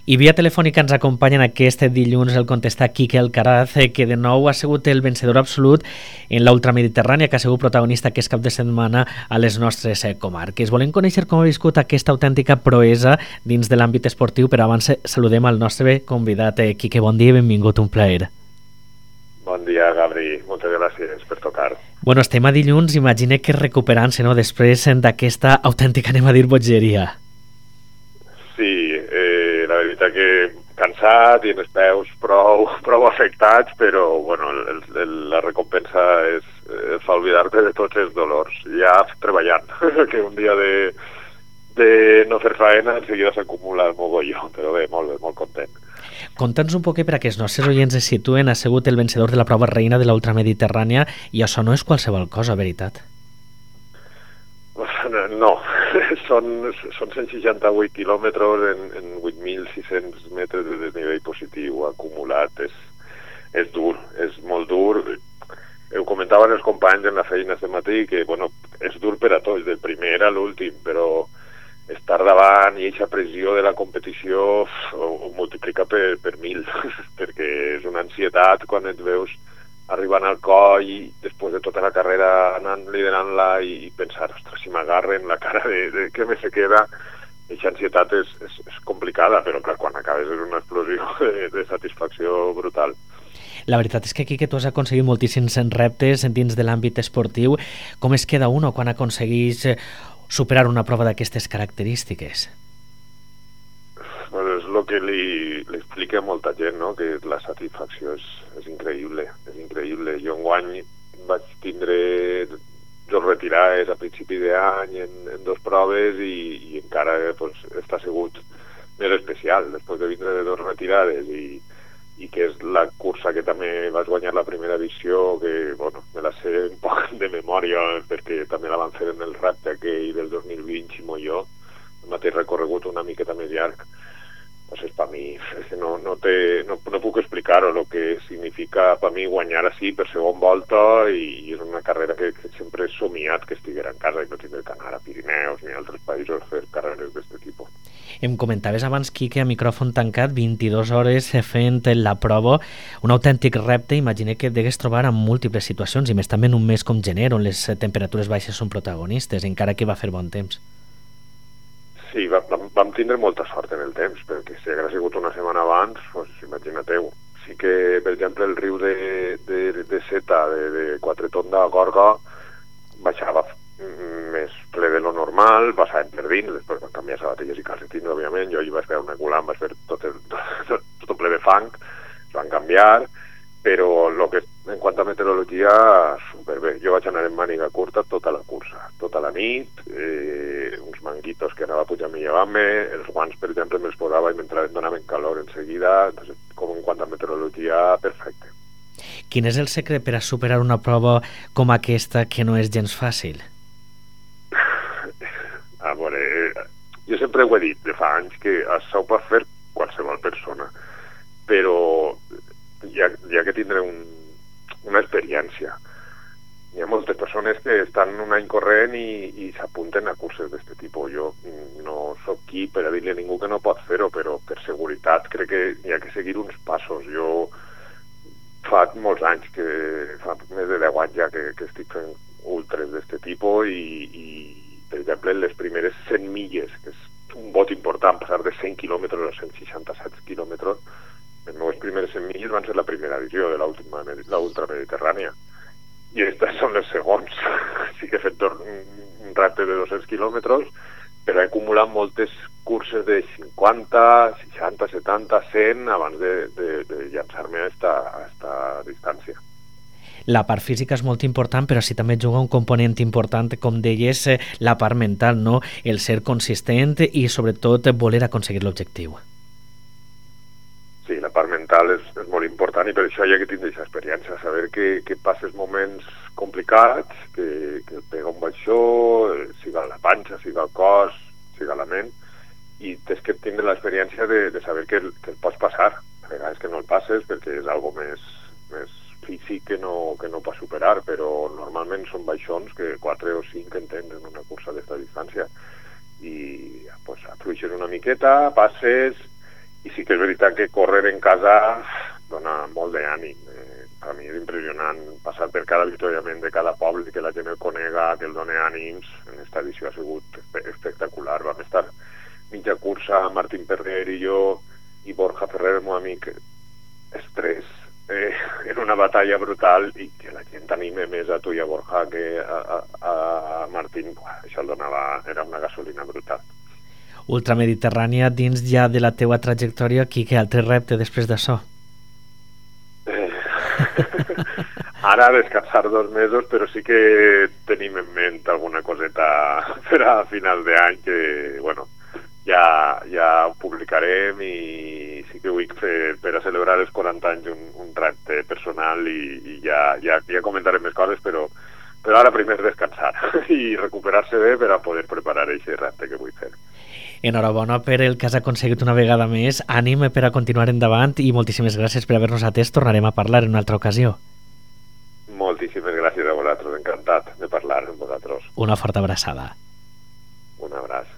I via telefònica ens acompanya en aquest dilluns el contestar Quique Alcaraz, que de nou ha sigut el vencedor absolut en l'ultramediterrània, que ha sigut protagonista aquest cap de setmana a les nostres comarques. Volem conèixer com ha viscut aquesta autèntica proesa dins de l'àmbit esportiu, però abans saludem al nostre convidat. Quique, bon dia i benvingut, un plaer. Bon dia, Gabri. Moltes gràcies per tocar. Bueno, estem a dilluns, imagine que recuperant-se, no?, després d'aquesta autèntica, anem a dir, bogeria. Sí, la veritat que cansat i amb els peus prou afectats, però bueno, la recompensa fa oblidar-te de tots els dolors. Ja treballant, que un dia de no fer faena en seguida s'acumula el mogolló, però bé, molt content. Conta'ns un poc perquè els nostres oients es situen, ha sigut el vencedor de la prova reina de l'ultramediterrània i això no és qualsevol cosa, veritat? No, són 168 quilòmetres en 8.600 metres de desnivell positiu acumulat. És dur, és molt dur. Ho comentaven els companys en la feina aquest matí que bueno, és dur per a tots, del primer a l'últim, però estar davant i aquesta pressió de la competició ho multiplica per 1.000, perquè és una ansietat quan et veus arribant al coll i després de tota la carrera anant liderant-la i pensar, ostres, si m'agarren la cara de què me se queda, aquesta ansietat és complicada, però clar, quan acabes és una explosió de satisfacció brutal. La veritat és que aquí que tu has aconseguit moltíssims reptes dins de l'àmbit esportiu. Com es queda uno quan aconseguís superar una prova d'aquestes característiques? Bueno, és el que li explica a molta gent, no? Que la satisfacció és increïble, és increïble. Jo enguany vaig tindre dos retirades a principi d'any en dos proves i encara pues, està sigut més especial, després de vindre de dos retirades i que és la cursa que també vas guanyar la primera edició, que bueno, me la sé un poc de memòria perquè també la van fer en el repte aquell del 2020, Ximo i jo, el mateix recorregut una miqueta més llarg. Pues per mi, és que no puc explicar-ho, el que significa per mi guanyar així per segon volta i és una carrera que sempre he somiat que estiguera en casa i no tindré que anar a Pirineus ni a altres països a fer carreres d'aquest tipus. Em comentaves abans, Quique, a micròfon tancat, 22 hores fent la prova, un autèntic repte. Imagina que et degues trobar en múltiples situacions i més també en un mes com gener, on les temperatures baixes són protagonistes, encara que va fer bon temps. Sí, vam tindre molta sort en el temps, perquè si hagués sigut una setmana abans, pues, imagina-teu. Sí que, per exemple, el riu de Seta, de Quatretonda a Gorga, baixava més ple de lo normal, passàvem per dins, després van canviar sabatilles i calcetins, òbviament, jo hi vaig fer una culant, vaig fer tot ple de fang, es van canviar, però en quant a meteorologia, superbé. Jo vaig anar en màniga curta tota la cursa, tota la nit, uns manguitos que anava pujant i llevant-me, els guants, per exemple, me'ls posava i em donaven calor en seguida, com en quant a meteorologia, perfecte. Quin és el secret per a superar una prova com aquesta que no és gens fàcil? A veure, jo sempre ho he dit, de fa anys, que això ho pot fer qualsevol persona, però hi ha que tindre una experiència. Hi ha moltes persones que estan un any corrent i s'apunten a curses d'aquest tipus. Jo no sóc qui per a dir-li a ningú que no pot fer-ho, però per seguretat crec que hi ha que seguir uns passos. Jo fa molts anys, fa més de 10 anys ja que estic fent ultres d'aquest tipus i per exemple, les primeres 100 milles, que és un vot important, passar de 100 quilòmetres a 167 quilòmetres, les meves primeres 100 milles van ser la primera edició de l'ultramediterrània. I aquests són les segons. Sí que he fet un repte de 200 quilòmetres, però he acumulat moltes curses de 50, 60, 70, 100 abans de llançar-me a esta distància. La part física és molt important, però sí també juga un component important, com deies, la part mental, no? El ser consistent i, sobretot, voler aconseguir l'objectiu. Sí, la part mental és molt important i per això hi ha que tindre aquesta experiència, saber que passes moments complicats, que et pega un baixó, siga la panxa, siga el cos, siga la ment, i tens que tindre l'experiència de saber que el pots passar. A vegades que no el passes perquè és algo més físic que no pots superar, però normalment són baixons que 4 o 5 en tens en una cursa d'esta distància. I pues, afluixes una miqueta, passes i sí que és veritat que córrer en casa dona molt d'ànim. Per mi és impressionant passar per cada avituallament de cada poble, que la gent el conega, que el dona ànims. En aquesta edició ha sigut espectacular. Vam estar mitja cursa, Martín Perrer i jo, i Borja Ferrer, el meu amic, estrès, en una batalla brutal, i que la gent t'anime més a tu i a Borja que a Martín, això el donava, era una gasolina brutal. Ultramediterrània, dins ja de la teua trajectòria, Quique, altre repte després d'això? Ara descansar 2 mesos, però sí que tenim en ment alguna coseta per a final d'any que, bueno, ja ho publicarem, i sí que vull fer per a celebrar els 40 anys un repte personal, i ja comentarem més coses, però ara primer descansar i recuperar-se bé per a poder preparar aquest repte que vull fer. Enhorabona per el que has aconseguit una vegada més, ànim per a continuar endavant, i moltíssimes gràcies per haver-nos atès. Tornarem a parlar en una altra ocasió. Moltíssimes gràcies a vosaltres, encantat de parlar amb vosaltres. Una forta abraçada. Un abraç.